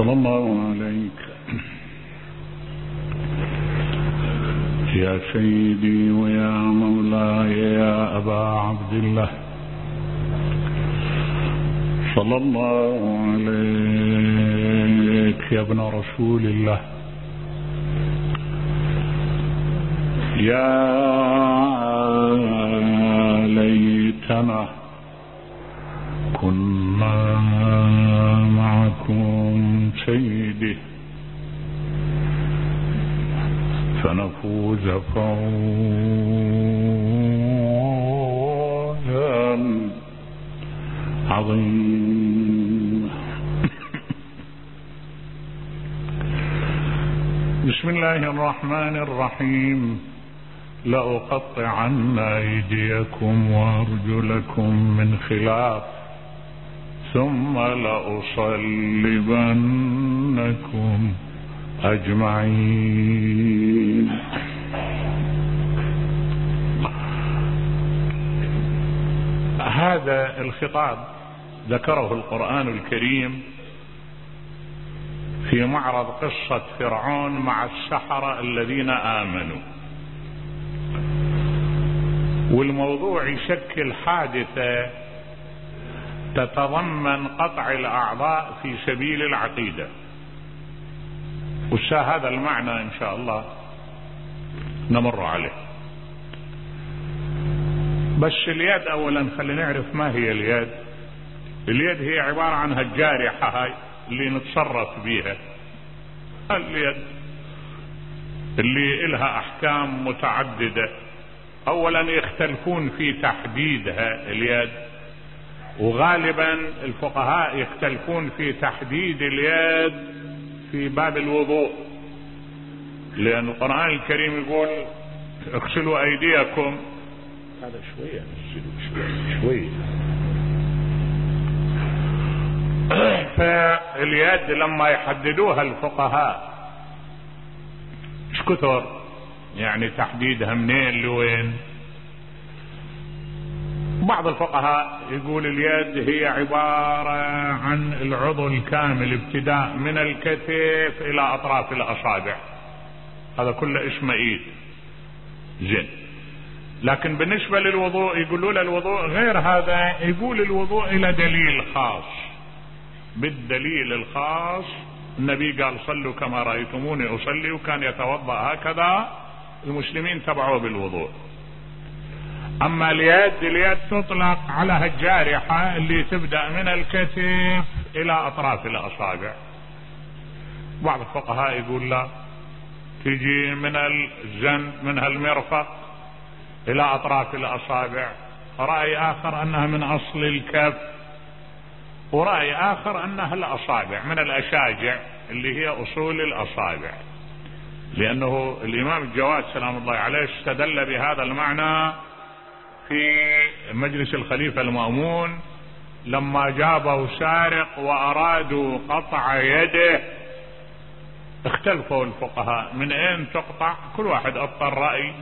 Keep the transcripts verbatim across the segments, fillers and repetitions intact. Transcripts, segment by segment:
صلى الله عليك يا سيدي ويا مولاي يا أبا عبد الله، صلى الله عليك يا ابن رسول الله، يا ليتنا كنا معكم سيدي فنفوز فوزا عظيما. بسم الله الرحمن الرحيم. لأقطعن أيديكم وأرجلكم من خلاف ثم لأصلبنكم أجمعين. هذا الخطاب ذكره القرآن الكريم في معرض قصة فرعون مع السحرة الذين آمنوا، والموضوع يشكل حادثة تتضمن قطع الأعضاء في سبيل العقيدة، وهذا المعنى إن شاء الله نمر عليه. بس اليد أولا خلينا نعرف ما هي اليد. اليد هي عبارة عن هالجارحة هاي اللي نتصرف بيها، اليد اللي إلها أحكام متعددة. أولا يختلفون في تحديدها اليد، وغالبا الفقهاء يختلفون في تحديد اليد في باب الوضوء، لأن القرآن الكريم يقول اغسلوا أيديكم. هذا شوية شوية. فاليد لما يحددوها الفقهاء ايش كثر يعني تحديدها منين لوين. بعض الفقهاء يقول اليد هي عبارة عن العضو الكامل ابتداء من الكتف الى اطراف الاصابع، هذا كله اسمه ايد. زين، لكن بالنسبة للوضوء يقولوا له الوضوء غير هذا. يقول الوضوء الى دليل خاص، بالدليل الخاص النبي قال صلوا كما رأيتموني أصلي، وكان يتوضأ هكذا، المسلمين تبعوه بالوضوء. أما اليد، اليد تطلق على هالجارحة اللي تبدأ من الكتف إلى أطراف الأصابع. بعض الفقهاء يقول لا، تجي من الجنب من هالمرفق إلى أطراف الأصابع. رأي آخر أنها من أصل الكف، ورأي آخر أنها الأصابع من الأشاجع اللي هي أصول الأصابع، لأنه الإمام الجواد سلام الله عليه استدل بهذا المعنى في مجلس الخليفة المأمون لما جابوا سارق وأرادوا قطع يده. اختلفوا الفقهاء من أين تقطع، كل واحد أعطى الرأي،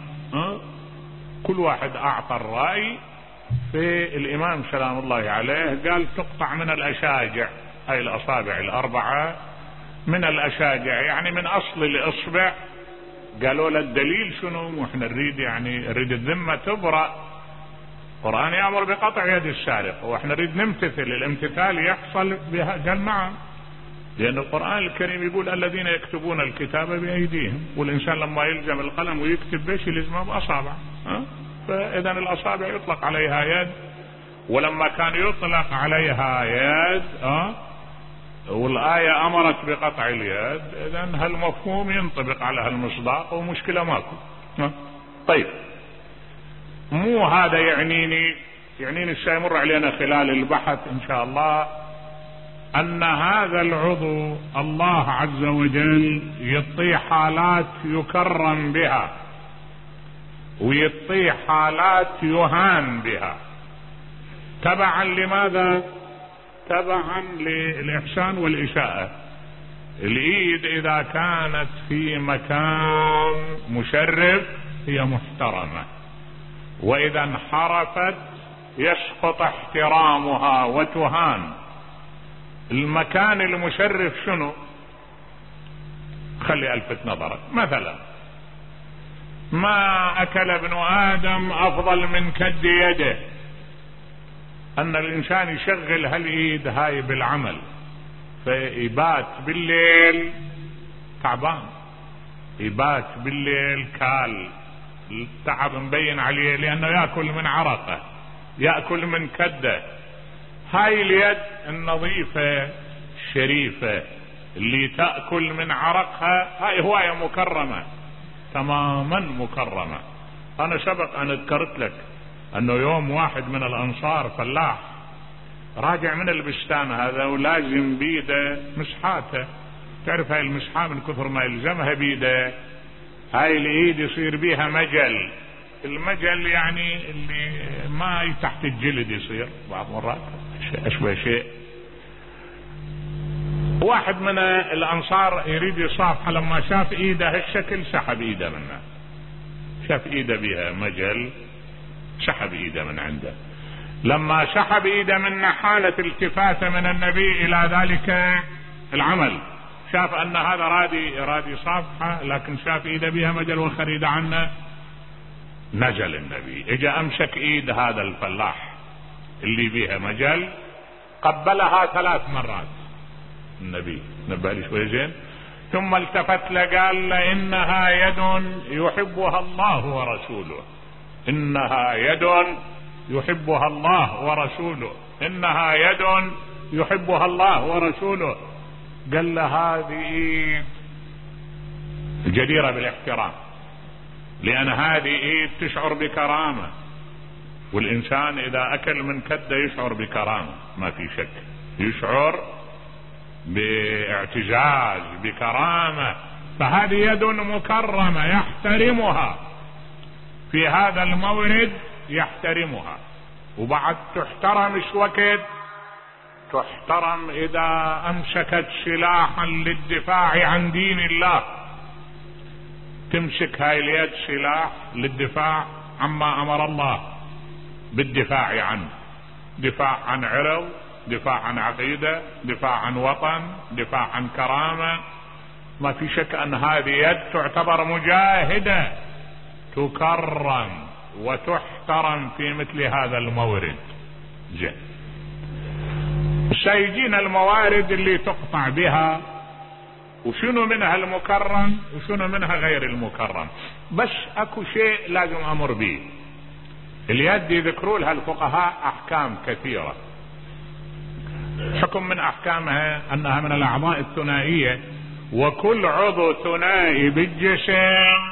كل واحد أعطى الرأي. في الإمام سلام الله عليه قال تقطع من الأشاجع، أي الأصابع الأربعة من الأشاجع، يعني من أصل الإصبع. قالوا له الدليل شنو؟ وإحنا نريد يعني نريد الذمة تبرأ. القرآن يأمر بقطع يد السارق وإحنا نريد نمتثل، الامتثال يحصل بها. قال نعم، لأن القرآن الكريم يقول الذين يكتبون الكتاب بأيديهم، والإنسان لما يلزم القلم ويكتب بيش يلزمه بأصابع. ها؟ فإذا الأصابع يطلق عليها يد، ولما كان يطلق عليها يد أه؟ والآية أمرت بقطع اليد، إذن هالمفهوم ينطبق على هالمصداق ومشكلة ماكو. أه؟ طيب، مو هذا يعنيني يعنيني سيمر علينا خلال البحث إن شاء الله أن هذا العضو الله عز وجل يعطيه حالات يكرم بها، ويعطيه حالات يهان بها. تبعا لماذا؟ تبعا للإحسان والإساءة. الإيد إذا كانت في مكان مشرف هي محترمة، وإذا انحرفت يسقط احترامها وتهان. المكان المشرف شنو؟ خلي الفت نظرك، مثلا ما اكل ابن ادم افضل من كد يده، ان الانسان يشغل هالايد هاي بالعمل فيبات بالليل تعبان، يبات بالليل كال، التعب مبين عليه لانه ياكل من عرقه، ياكل من كده. هاي اليد النظيفة الشريفة اللي تأكل من عرقها هاي هواية مكرمة، تماما مكرمة. انا سبق انا ذكرت لك انه يوم واحد من الانصار فلاح راجع من البستان هذا ولازم بيده مسحاته، تعرف هاي المسحة من كثر ما يلزمها بيده هاي الايد يصير بيها مجل، المجل يعني اللي ما تحت الجلد يصير بعض مرات اشبه شيء. واحد من الانصار يريد يصافحه، لما شاف ايده هالشكل سحب ايده منه، شاف ايده بيها مجل سحب ايده من عنده. لما سحب ايده منه حالة التفاتة من النبي الى ذلك العمل، شاف ان هذا رادي رادي صافحه لكن شاف ايده بيها مجل وخريده عنه، نزل النبي اجى امسك ايد هذا الفلاح اللي بيها مجل قبلها ثلاث مرات النبي، نبه لي شوي زين، ثم التفت له قال له انها يد يحبها الله ورسوله، انها يد يحبها الله ورسوله، انها يد يحبها الله ورسوله. قال له هذه جديرة بالاحترام، لان هذه ايد تشعر بكرامة، والانسان اذا اكل من كده يشعر بكرامة ما في شك، يشعر باعتزاز بكرامة، فهذه يد مكرمة يحترمها في هذا المورد، يحترمها. وبعد تحترم ايش وقت؟ تحترم اذا امسكت سلاحا للدفاع عن دين الله، تمسك هاي اليد سلاح للدفاع عما امر الله بالدفاع عنه، دفاع عن عرض، دفاع عن عقيدة، دفاع عن وطن، دفاع عن كرامة. ما في شك ان هذه يد تعتبر مجاهدة تكرم وتحترم في مثل هذا المورد. زين، سيجينا الموارد اللي تقطع بها، وشنو منها المكرم وشنو منها غير المكرم. بس اكو شيء لازم امر به، اليد يذكروا لها الفقهاء احكام كثيرة. حكم من احكامها انها من الاعضاء الثنائية، وكل عضو ثنائي بالجسم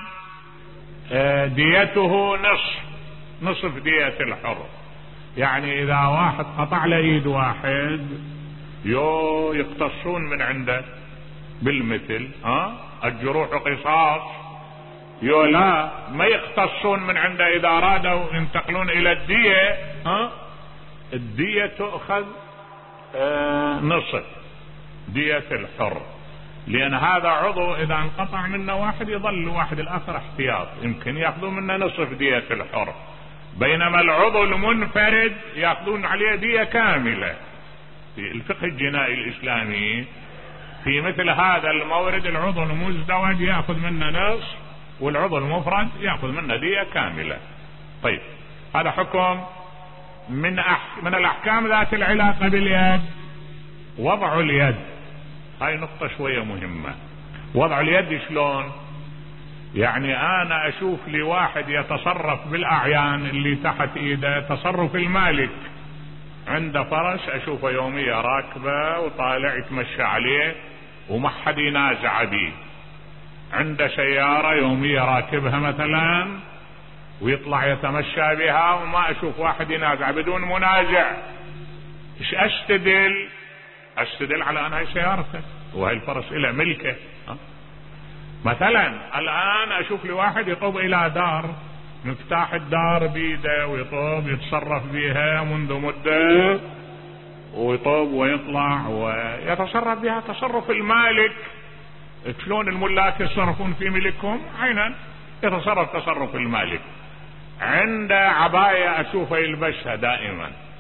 ديته نصف نصف دية الحر. يعني اذا واحد قطع له ايد واحد يو يقتصون من عنده بالمثل، ها الجروح قصاص، يو لا ما يقتصون من عنده، اذا ارادوا ينتقلون الى الدية ها الدية تؤخذ آه نصف دية الحر، لان هذا عضو اذا انقطع منه واحد يظل واحد الاخر احتياط، يمكن ياخذون منه نصف دية الحر، بينما العضو المنفرد ياخذون عليه دية كاملة. في الفقه الجنائي الاسلامي في مثل هذا المورد العضو المزدوج ياخذ منه نصف، والعضو المفرد ياخذ منه دية كاملة. طيب، هذا حكم من أح... من الاحكام ذات العلاقة باليد. وضع اليد، هاي نقطة شوية مهمة. وضع اليد شلون؟ يعني انا اشوف لي واحد يتصرف بالاعيان اللي تحت ايده تصرف المالك، عنده فرس اشوفه يوميا راكبه وطالع يتمشى عليه وما حد ينازع بيه، عنده سيارة يوميا راكبها مثلا ويطلع يتمشى بها وما اشوف واحد ينازع بدون منازع. ايش استدل؟ استدل على ان هاي سيارته وهي الفرس الى ملكه. ها؟ مثلا الان اشوف لي واحد يطوب الى دار، مفتاح الدار بيده ويطوب يتصرف بها منذ مدة، ويطوب ويطلع ويتصرف بها تصرف المالك. شلون الملاك يتصرفون في ملكهم؟ عينا يتصرف تصرف المالك. عنده عباية اشوفه يلبسها دائما،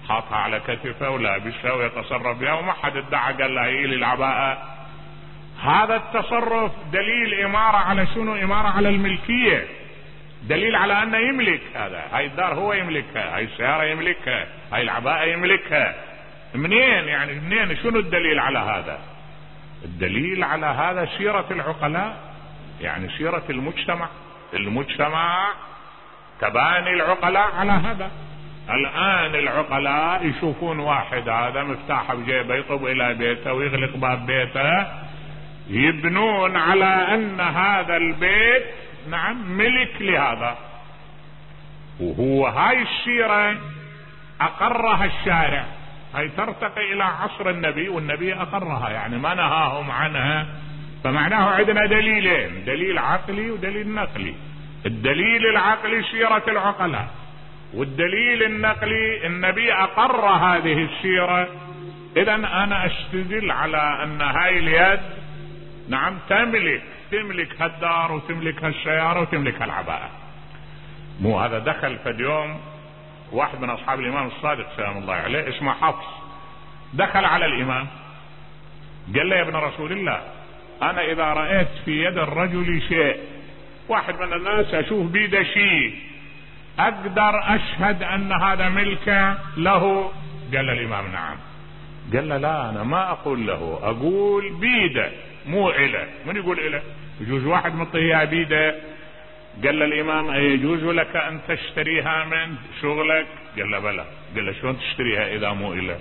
حاطها على كتفه ولابسها ويتصرف بها، وما حد ادعى قال له هي لي العباءة. هذا التصرف دليل إمارة على شنو؟ إمارة على الملكية، دليل على أنه يملك هذا. هاي الدار هو يملكها، هاي السيارة يملكها، هاي العباءة يملكها. منين يعني؟ منين؟ شنو الدليل على هذا؟ الدليل على هذا سيرة العقلاء، يعني سيرة المجتمع. المجتمع تباني العقلاء على هذا. الآن العقلاء يشوفون واحد هذا مفتاحه بجيبه يطب إلى بيته ويغلق باب بيته، يبنون على أن هذا البيت نعم ملك لهذا. وهو هاي السيرة أقرها الشارع، هاي ترتقي إلى عصر النبي، والنبي أقرها يعني ما نهاهم عنها. فمعناه عندنا دليلين، دليل عقلي ودليل نقلي. الدليل العقلي سيرة العقلاء، والدليل النقلي النبي أقر هذه السيرة. إذا أنا أستدل على أن هاي اليد نعم تملك تملك هالدار وتملك هالسيارة وتملك هالعباءة. مو هذا دخل في اليوم واحد من أصحاب الإمام الصادق سلام الله عليه اسمه حفص، دخل على الإمام قال له يا ابن رسول الله، أنا إذا رأيت في يد الرجل شيء، واحد من الناس أشوف بيده شيء، أقدر أشهد أن هذا ملك له؟ قال الإمام نعم. قال له لا، أنا ما أقول له، أقول بيده مو إله. من يقول إله؟ يجوز واحد مطيها بيده. قال الإمام أيجوز لك أن تشتريها من شغلك؟ قال له بلى. قال له شلون تشتريها إذا مو إله؟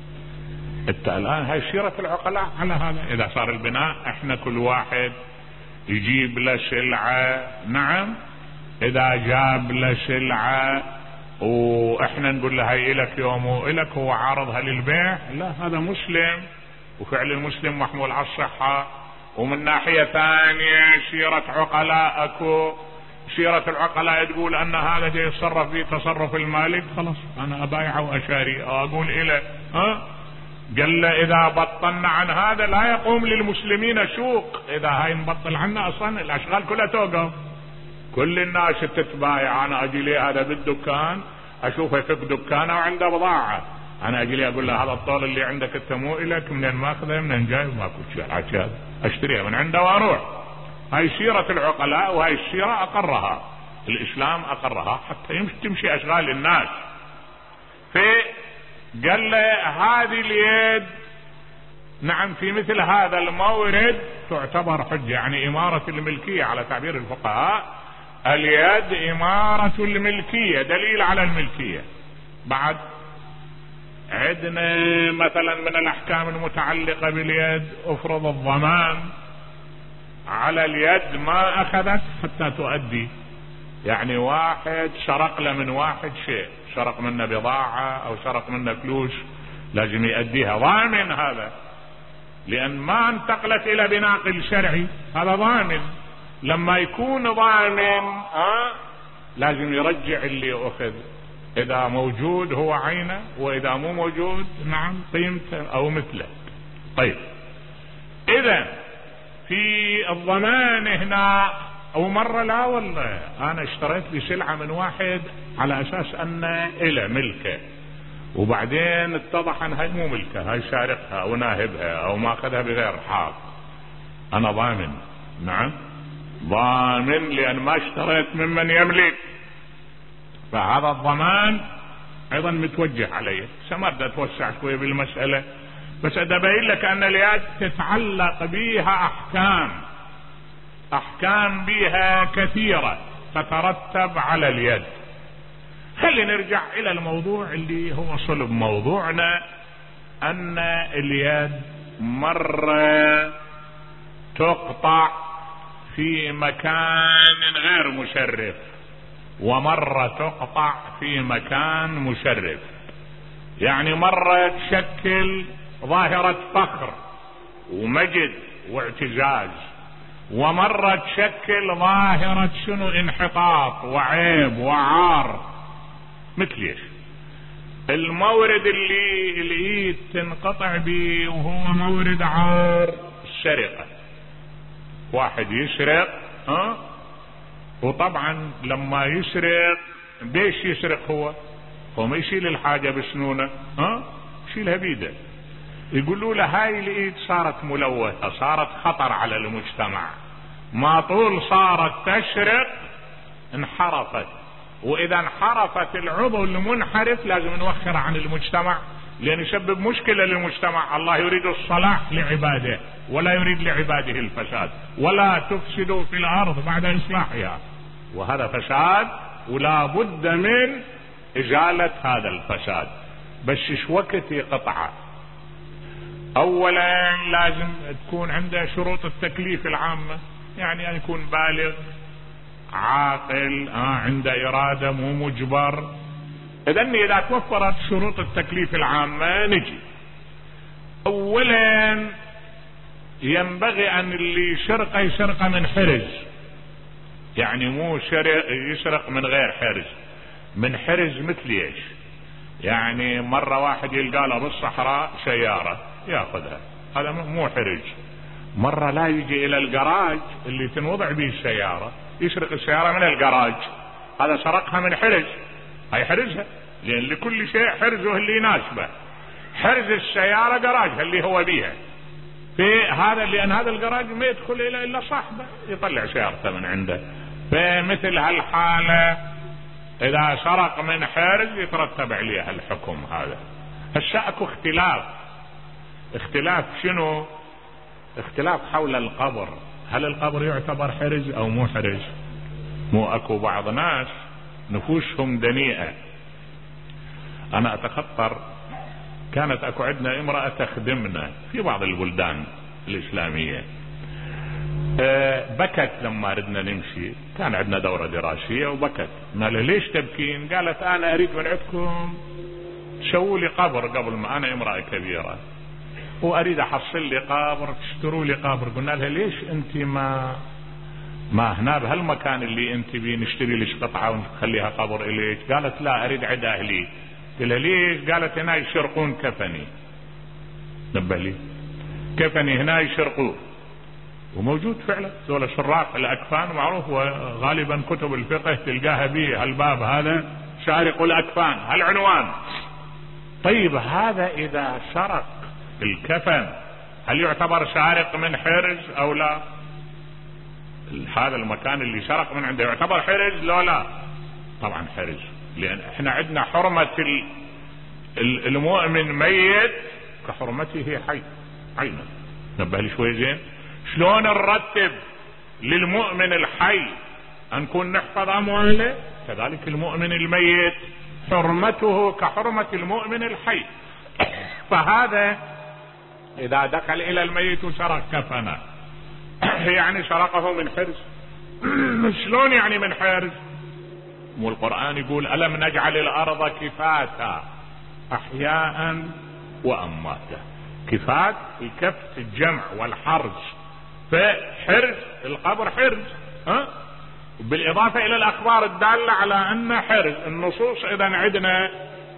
انت الآن هاي سيرة العقلاء على هذا. إذا صار البناء احنا كل واحد يجيب له سلعة، نعم إذا جاب له سلعة واحنا نقول له هاي إلك يوم وإلك، هو عارضها للبيع؟ لا، هذا مسلم وفعل المسلم محمول على الصحة. ومن ناحية ثانية سيرة عقلاء اكو، سيرة العقلاء تقول ان هذا جاي يتصرف فيه تصرف المالك، خلاص انا ابايعه واشاري اقول إله. ها قال له اذا بطلنا عن هذا لا يقوم للمسلمين سوق. اذا هاي نبطل عنها اصلا الاشغال كلها توقف، كل الناس تتبايع. انا اجي لي هذا بالدكان اشوفه يفك دكانه وعنده بضاعة، انا اجي لي اقول له هذا الطول اللي عندك انت مو الك، منين ماخذه منين جاي؟ ماكو شيء عشان اشتريها من عنده واروح. هاي سيرة العقلاء، وهاي السيرة اقرها الاسلام، اقرها حتى تمشي اشغال الناس. في قال له هذه اليد نعم في مثل هذا المورد تعتبر حجة، يعني إمارة الملكية على تعبير الفقهاء. اليد إمارة الملكية، دليل على الملكية. بعد عندنا مثلا من الأحكام المتعلقة باليد، افرض الضمان على اليد ما أخذت حتى تؤدي. يعني واحد سرق له من واحد شيء، سرق منه بضاعة أو سرق منه فلوس، لازم يؤديها، ضامن هذا، لأن ما انتقلت إلى بناقل شرعي، هذا ضامن. لما يكون ضامن آه لازم يرجع اللي أخذ، إذا موجود هو عينه، وإذا مو موجود نعم قيمته أو مثله. طيب إذا في الضمان هنا، أو مرة لا والله أنا اشتريت لي سلعة من واحد على أساس أن إله ملكه، وبعدين اتضح أن هاي مو ملكه، هاي سارقها أو ناهبها أو ماخذها بغير حق، أنا ضامن. نعم ضامن، لأن ما اشتريت ممن يملك، فهذا الضمان أيضا متوجه علي. سمرت أتوسع شوية بالمسألة، بس أدبين لك أن اليد تتعلق بها أحكام، أحكام بها كثيرة تترتب على اليد. خلينا نرجع إلى الموضوع اللي هو صلب موضوعنا، أن اليد مرة تقطع في مكان غير مشرف، ومرة تقطع في مكان مشرف. يعني مرة تشكل ظاهرة فخر ومجد واعتزاز، ومرة تشكل ظاهرة شنو؟ انحطاط وعيب وعار. مثل ايش؟ المورد اللي الايد تنقطع به وهو مورد عار، السرقة. واحد يسرق ها، وطبعا لما يسرق بيش يسرق؟ هو هو ما يشيل الحاجة بسنونه، ها يشيلها بيده. يقولوا له هاي الايد صارت ملوثة، صارت خطر على المجتمع، ما طول صارت تشرق انحرفت، واذا انحرفت العضو المنحرف لازم نوخر عن المجتمع لان يسبب مشكلة للمجتمع. الله يريد الصلاح لعباده ولا يريد لعباده الفساد، ولا تفسدوا في الارض بعد اصلاحها، وهذا فساد ولا بد من ازالة هذا الفساد. بس ايش وقت يقطعه؟ اولا لازم تكون عنده شروط التكليف العامة، يعني ان يكون بالغ عاقل، آه عنده ارادة مو مجبر. اذن اذا توفرت شروط التكليف العامة نجي. اولا ينبغي ان اللي يسرق يسرق من حرز، يعني مو يسرق من غير حرز، من حرز مثل ايش؟ يعني مرة واحد يلقى له بالصحراء سيارة ياخذها، هذا مو حرز. مرة لا يجي الى الجراج اللي تنوضع به السيارة يسرق السيارة من الجراج، هذا سرقها من حرز، هاي حرزها، لان لكل شيء حرزه اللي يناسبه. حرز السيارة جراجها اللي هو بيها، في هذا لان هذا الجراج ما يدخل الى الا صاحبه يطلع سيارته من عنده. فمثل هالحالة اذا سرق من حرز يترتب عليها الحكم هذا. هسه اكو اختلاف، اختلاف شنو؟ اختلاف حول القبر، هل القبر يعتبر حرز او مو حرز؟ مو اكو بعض ناس نفوسهم دنيئة. انا اتخطر كانت اكو عندنا امرأة تخدمنا في بعض البلدان الاسلامية، أه بكت لما ردنا نمشي، كان عندنا دورة دراسية وبكت. ما له ليش تبكين؟ قالت انا اريد من عندكم تسووا لي قبر قبل ما، انا امرأة كبيرة واريد احصل لي قبر، تشتروا لي قبر. قلنا لها ليش انت ما ما هنا بهالمكان اللي انت بيه نشتري لك قطعة ونخليها قبر اليك؟ قالت لا اريد عند اهلي. قلت لها ليش؟ قالت هنا يشرقون كفني. نبه لي كفني هنا يشرقوه، وموجود فعلا ذولا شراق الاكفان معروف، وغالبا كتب الفقه تلقاها به هالباب هذا شارق الاكفان هالعنوان. طيب هذا اذا سرق الكفن هل يعتبر سارق من حرز او لا؟ هذا المكان اللي سرق من عنده يعتبر حرز لو لا؟ طبعا حرز، لان احنا عندنا حرمة المؤمن ميت كحرمته حي عينا. نبه لي شوي زين، شلون نرتب للمؤمن الحي ان نكون نحفظ امواله، كذلك المؤمن الميت حرمته كحرمة المؤمن الحي. فهذا اذا دخل الى الميت وسرق كفنه يعني سرقه من حرز. شلون يعني من حرز؟ والقرآن يقول ألم نجعل الأرض كفاتا أحياء وأمواتا. كفات الكف الجمع والحرز، فحرز القبر حرز، ها؟ بالإضافة إلى الأخبار الدالة على أن حرز. النصوص إذا عندنا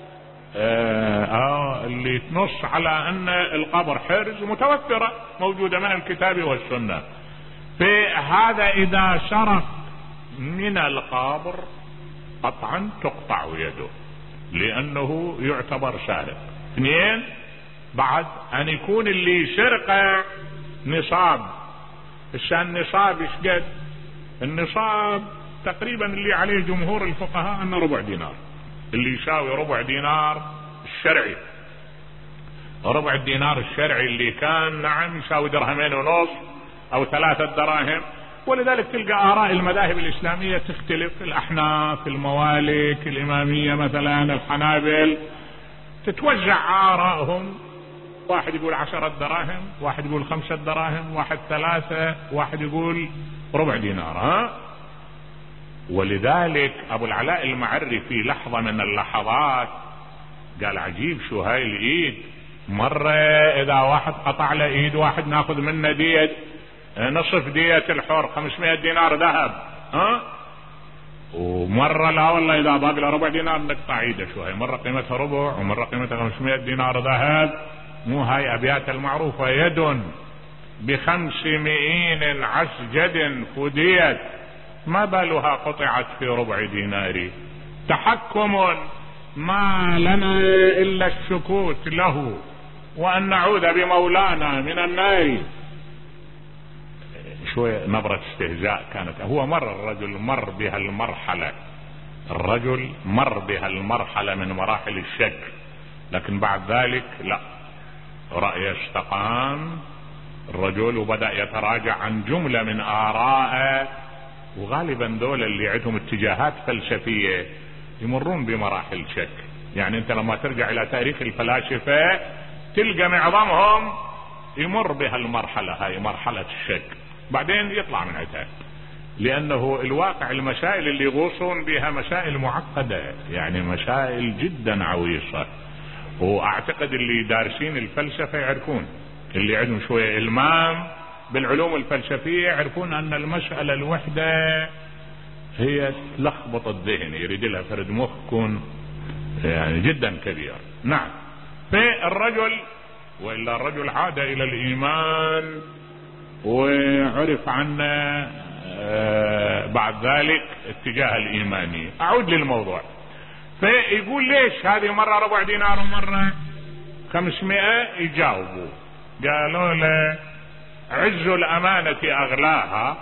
آه, آه اللي تنص على أن القبر حرز متوفرة موجودة من الكتاب والسنة. فهذا إذا سرق من القبر قطعا تقطع يده لأنه يعتبر سارق. اثنين، بعد أن يكون اللي سرقه نصاب. الشان نصاب ايش قد؟ النصاب تقريبا اللي عليه جمهور الفقهاء أنه ربع دينار، اللي يساوي ربع دينار الشرعي. ربع الدينار الشرعي اللي كان نعم يساوي درهمين ونص او ثلاثة دراهم. ولذلك تلقى آراء المذاهب الإسلامية تختلف، الأحناف، الموالك، الإمامية مثلا، الحنابل، تتوزع آراءهم. واحد يقول عشرة دراهم، واحد يقول خمسة دراهم، واحد ثلاثة، واحد يقول ربع دينار. ها؟ ولذلك أبو العلاء المعري في لحظة من اللحظات قال عجيب شو هاي الإيد، مرة إذا واحد قطع له إيد واحد ناخذ منه دية نصف دية الحر خمسمائة دينار ذهب، ها؟ ومرة لا والله إذا باقي له ربع دينار نقطع إيده. شو هاي؟ مرة قيمتها ربع ومرة قيمتها خمسمائة دينار ذهب. مو هاي أبيات المعروفة يد بخمسمائين عسجد فديت ما بالها قطعت في ربع دينار. تحكم ما لنا إلا السكوت له وأن نعوذ بمولانا من النار. شوية نبرة استهزاء كانت. هو مر الرجل مر بها المرحلة الرجل مر بها المرحلة من مراحل الشك، لكن بعد ذلك لا، رأي استقام الرجل وبدأ يتراجع عن جملة من آراءه. وغالبا دول اللي عندهم اتجاهات فلسفية يمرون بمراحل شك. يعني انت لما ترجع الى تاريخ الفلاسفة تلقى معظمهم يمر بها المرحلة هاي، مرحلة الشك، بعدين يطلع من عتاب، لانه الواقع المسائل اللي يغوصون بها مسائل معقدة، يعني مسائل جدا عويصة. واعتقد اللي دارسين الفلسفة يعرفون، اللي عندهم شوية المام بالعلوم الفلسفية يعرفون ان المسألة الوحدة هي تلخبط الذهن، يريد لها فرد مخ يكون يعني جدا كبير. نعم. فالرجل وإلا الرجل عاد إلى الإيمان وعرف عنه بعد ذلك اتجاه الإيماني. أعود للموضوع. فيقول ليش هذه مرة ربع دينار ومرة خمسمائة؟ يجاوبوا قالوا له عز الأمانة أغلاها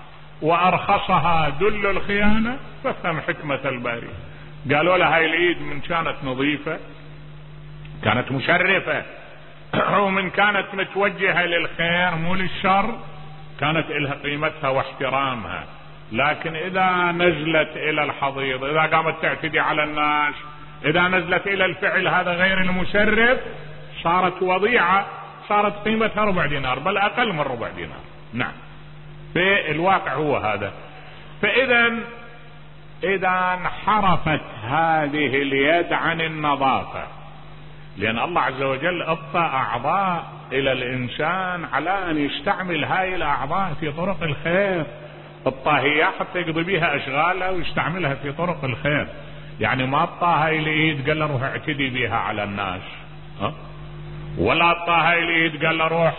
وأرخصها دل الخيانة فافهم حكمة الباري. قالوا له هاي العيد من كانت نظيفة كانت مشرفة ومن كانت متوجهة للخير مو للشر كانت إلها قيمتها واحترامها، لكن إذا نزلت إلى الحضيض، إذا قامت تعتدي على الناس، إذا نزلت إلى الفعل هذا غير المشرف صارت وضيعة، صارت قيمتها ربع دينار بل أقل من ربع دينار. نعم. في الواقع هو هذا. فإذا إذا انحرفت هذه اليد عن النظافة، لأن الله عز وجل أعطى أعضاء إلى الإنسان على أن يستعمل هاي الأعضاء في طرق الخير، الطاهية حتى يقضي بها أشغاله ويستعملها في طرق الخير. يعني ما أعطاها هاي الإيد قال له روح اعتدي بها على الناس، ها؟ ولا أعطاها هاي الإيد قال له روح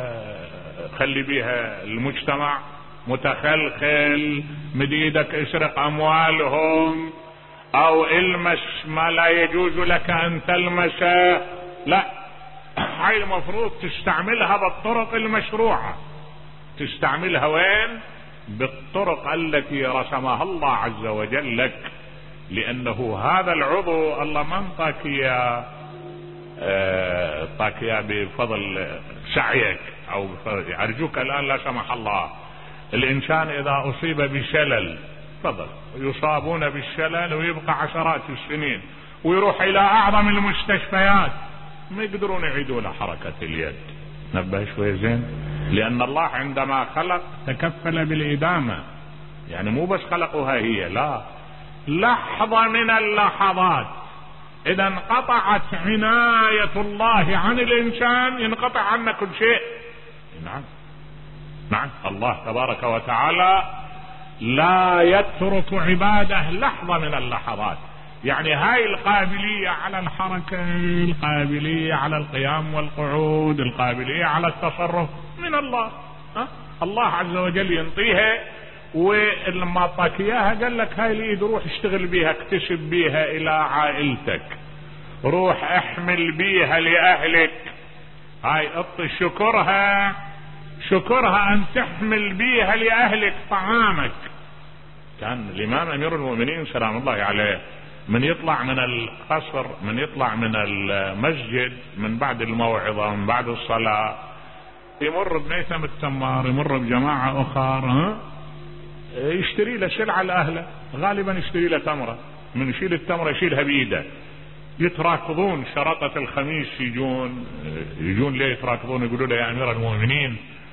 خلي بها المجتمع متخلخل، مد ايدك اسرق اموالهم او المس ما لا يجوز لك ان تلمسه. لا، هاي المفروض تستعملها بالطرق المشروعة. تستعملها وين؟ بالطرق التي رسمها الله عز وجل لك، لانه هذا العضو الله ما انطاك اياه انطاك اياه بفضل سعيك او بفضل. ارجوك الان لا سمح الله الانسان اذا اصيب بشلل تفضل يصابون بالشلل ويبقى عشرات السنين ويروح الى اعظم المستشفيات ما يقدرون يعيدوا له حركة اليد. نبه شوي زين، لان الله عندما خلق تكفل بالادامة، يعني مو بس خلقها هي، لا، لحظة من اللحظات اذا انقطعت عناية الله عن الانسان ينقطع عنه كل شيء. نعم نعم. الله تبارك وتعالى لا يترك عباده لحظة من اللحظات. يعني هاي القابلية على الحركة، القابلية على القيام والقعود، القابلية على التصرف من الله. أه؟ الله عز وجل ينطيها، ولما اعطاك اياها قال لك هاي اليد روح اشتغل بيها، اكتسب بيها الى عائلتك، روح احمل بيها لاهلك. هاي اعطي شكرها شكرها ان تحمل بيها لاهلك طعامك. كان الامام امير المؤمنين سلام الله عليه من يطلع من القصر، من يطلع من المسجد من بعد الموعظة من بعد الصلاة يمر بميثم التمار، يمر بجماعة اخر يشتري له سلعة لأهله، غالبا يشتري له تمرة، من يشيل التمرة يشيلها بيده. يتراكضون شرطة الخميس، يجون يجون ليه يتراكضون يقولوا له يا امير المؤمنين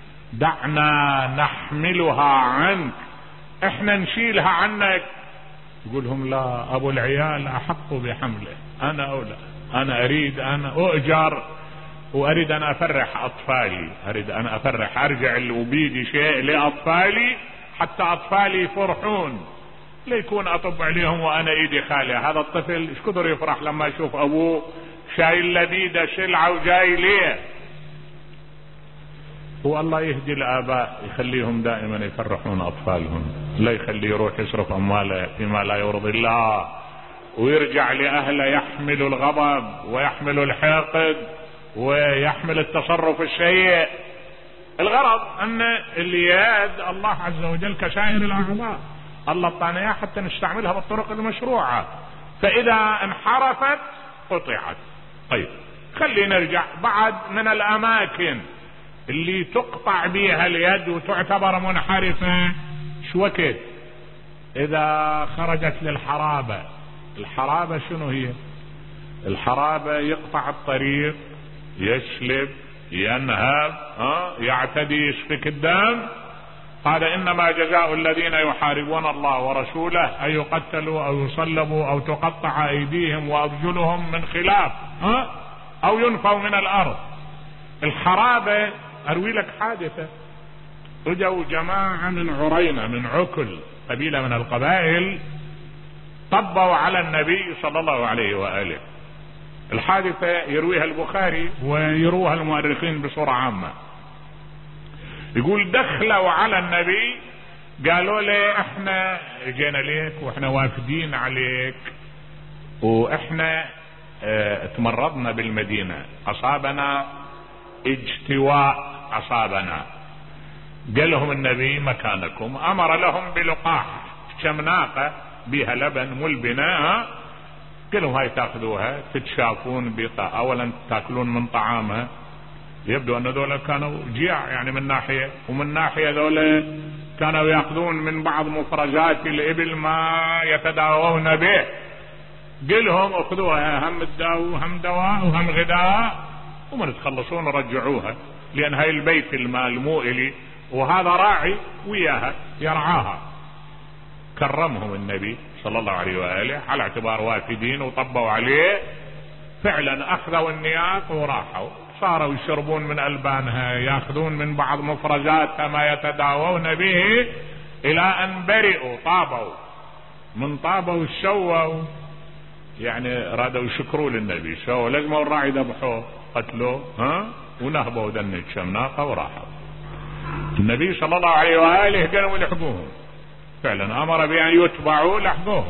دعنا نحملها عنك، احنا نشيلها عنك. يقول لهم لا، ابو العيال احق بحمله، انا اولى، انا اريد ان اؤجر واريد ان افرح اطفالي، اريد ان افرح ارجع وبيدي شيء لاطفالي حتى اطفالي يفرحون، ليكون اطب عليهم وانا ايدي خالية. هذا الطفل ايش كثر يفرح لما يشوف ابوه شايل لبيده سلعة وجاي ليه. هو الله يهدي الآباء يخليهم دائما يفرحون أطفالهم، لا يخليه يروح يصرف أمواله فيما لا يرضي الله ويرجع لأهله يحمل الغضب ويحمل الحقد ويحمل التصرف السيء. الغرض أن اليد الله عز وجل كسائر الأعضاء الله اعطانا اياها حتى نستعملها بالطرق المشروعة، فإذا انحرفت قطعت. طيب خلينا نرجع بعد من الأماكن اللي تقطع بها اليد وتعتبر منحرفة. شو وقت؟ إذا خرجت للحرابة. الحرابة شنو هي؟ الحرابة يقطع الطريق، يشلب، ينهب، ها؟ يعتدي، يسفك الدم. قال إنما جزاء الذين يحاربون الله ورسوله أن يقتلوا أو يصلبوا أو تقطع أيديهم وأرجلهم من خلاف، ها؟ أو ينفوا من الأرض. الحرابة أروي لك حادثة. رجوا جماعة من عرينة من عكل، قبيلة من القبائل، طبوا على النبي صلى الله عليه وآله. الحادثة يرويها البخاري ويروها المؤرخين بصورة عامة. يقول دخلوا على النبي قالوا له احنا جينا ليك واحنا وافدين عليك واحنا اه تمرضنا بالمدينة، اصابنا اجتواء، اصابنا. قال لهم النبي مكانكم، امر لهم بلقاح شمناقة بها لبن ملبنة، قال لهم هاي تاخذوها تتشافون بها، اولا تاكلون من طعامها. يبدو ان ذولا كانوا جياع يعني من ناحية، ومن ناحية ذولا كانوا ياخذون من بعض مفرزات الابل ما يتداوون به. قلهم اخذوها هم الدواء وهم دواء وهم غذاء، ومن تخلصون رجعوها، لان هاي البيت المال مو الي، وهذا راعي وياها يرعاها. كرمهم النبي صلى الله عليه وآله على اعتبار وافدين وطبوا عليه. فعلا اخذوا النياق وراحوا، صاروا يشربون من ألبانها، ياخذون من بعض مفرزاتها ما يتداوون به، الى ان برئوا، طابوا. من طابوا الشووا يعني رادوا يشكروا للنبي، شو لازموا الراعي ذبحوه قتلوه، ها، ونهبوا دنة شمناقة وراحوا. النبي صلى الله عليه وآله قالوا لحقوهم، فعلا امر بان يتبعوا، لحقوهم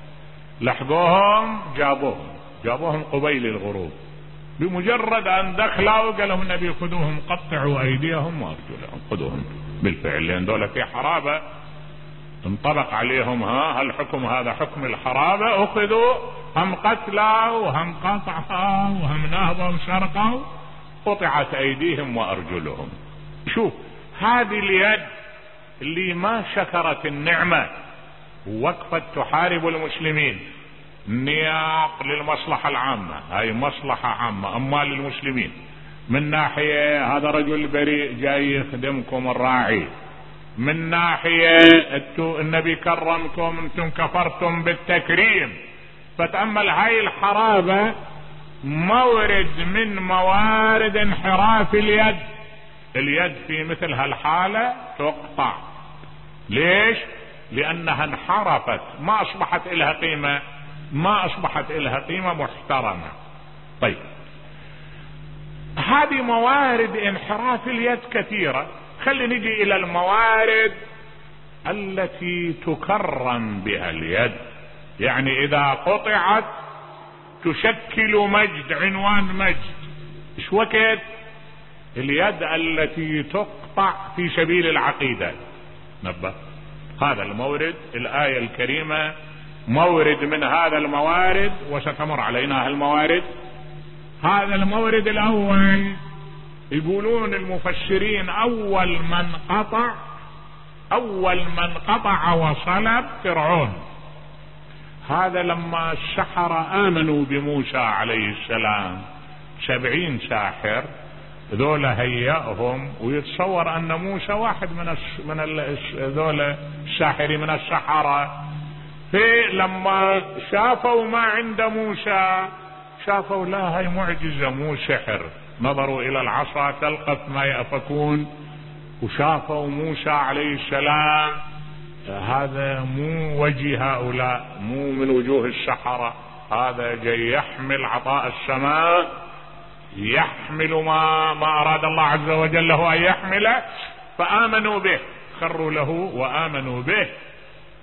لحقوهم جابوهم جابوهم قبيل الغروب. بمجرد ان دخلوا قال لهم النبي خذوهم قطعوا ايديهم وارجلهم، خذوهم. بالفعل لان دولة في حرابة انطبق عليهم ها الحكم، هذا حكم الحرابة. اخذوا هم قتلوا وهم قطعوا وهم نهبوا وسرقوا، قطعت ايديهم وارجلهم. شوف هذه اليد اللي ما شكرت النعمة ووقفت تحارب المسلمين، نياق للمصلحة العامة، هاي مصلحة عامة أموال المسلمين. من ناحية هذا رجل بريء جاي يخدمكم الراعي، من ناحية النبي كرمكم، انتم كفرتم بالتكريم. فتأمل هاي الحرابة مورد من موارد انحراف اليد. اليد في مثل هالحالة تقطع. ليش؟ لأنها انحرفت، ما أصبحت إلها قيمة، ما أصبحت إلها قيمة محترمة. طيب هذه موارد انحراف اليد كثيرة. خلي نجي إلى الموارد التي تكرم بها اليد، يعني إذا قطعت تشكل مجد، عنوان مجد. إيش وقت؟ اليد التي تقطع في سبيل العقيدة. نبه هذا المورد، الآية الكريمة مورد من هذا الموارد، وستمر علينا الموارد. هذا المورد الأول يقولون المفسرين أول من قطع أول من قطع وصلب فرعون. هذا لما السحرة آمنوا بموسى عليه السلام، سبعين ساحر ذولا هيأهم، ويتصور أن موسى واحد من من ذولا الساحرين من السحرة. في لما شافوا ما عند موسى شافوا لا هي معجزة مو سحر، نظروا إلى العصا تلقف ما يأفكون، وشافوا موسى عليه السلام هذا مو وجه هؤلاء، مو من وجوه السحرة، هذا جاي يحمل عطاء السماء، يحمل ما ما أراد الله عز وجل له أن يحمله. فآمنوا به، خروا له وآمنوا به.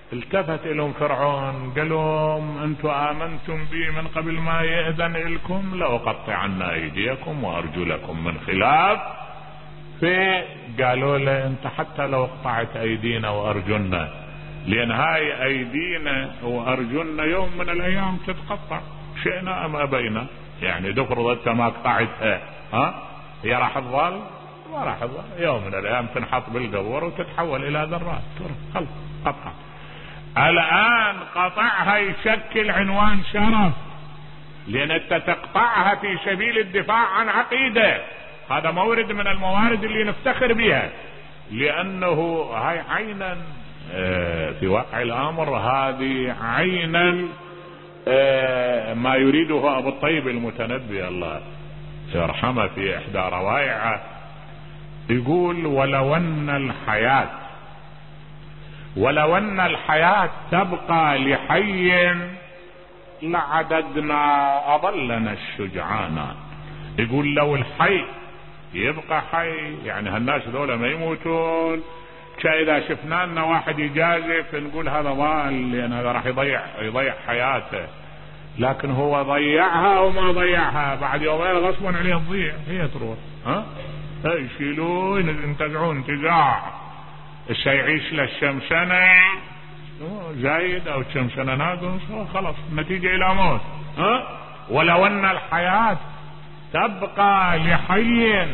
التفت لهم فرعون قال لهم انتم امنتم بي من قبل ما يأذن لكم لأقطعن ايديكم وارجلكم من خلاف. فقالوا له انت حتى لو قطعت ايدينا وارجلنا، لان هاي ايدينا وارجلنا يوم من الايام تتقطع شئنا ام ابينا، يعني تفرض انت ما قطعتها ها هي راح تظل؟ ما راح تظل، يوم من الايام تنحط بالقبور وتتحول الى ذرات خلص قطعت. الان قطعها يشكل عنوان شرف، لان انت تقطعها في سبيل الدفاع عن عقيدة، هذا مورد من الموارد اللي نفتخر بها، لانه هاي عينا في واقع الامر هذه عينا ما يريده ابو الطيب المتنبي الله يرحمه في احدى روائعه، يقول ولو ان الحياة ولو ان الحياة تبقى لحي لعددنا اضلنا الشجعان. يقول لو الحي يبقى حي، يعني هالناس ذولا ما يموتون، كإذا شفنا لنا واحد يجازف نقول هذا ضال لان هذا راح يضيع يضيع حياته، لكن هو ضيعها وما ضيعها بعد يومين غصبا عليه تضيع، هي تروح ها يشيلون ينتزعون انتزاع. الشيء يعيش للشمسنة زايد او الشمسنة ناقص خلاص نتيجة الى موت ها. ولو ان الحياة تبقى لحي